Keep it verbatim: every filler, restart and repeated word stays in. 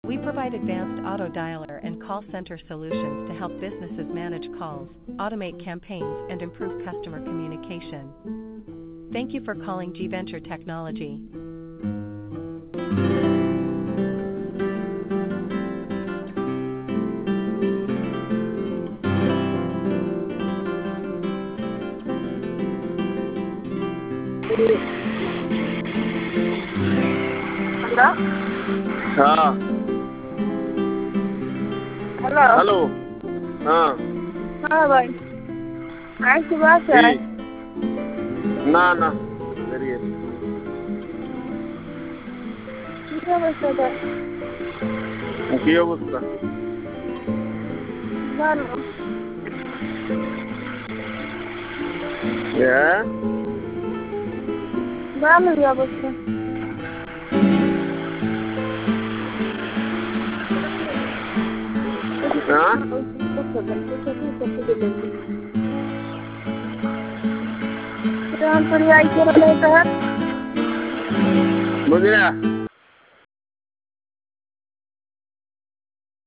We provide advanced auto dialer and call center solutions to help businesses manage calls, automate campaigns, and improve customer communication. Thank you for calling G Venture Technology. Hello? हाँ hello hello हाँ हाँ भाई आज की बात है ठीक ना ना करिए कितने बजे तक की अवस्था जानो ये जानो या बच्चे हाँ तो हम पर आई कर रहे थे बुझलिया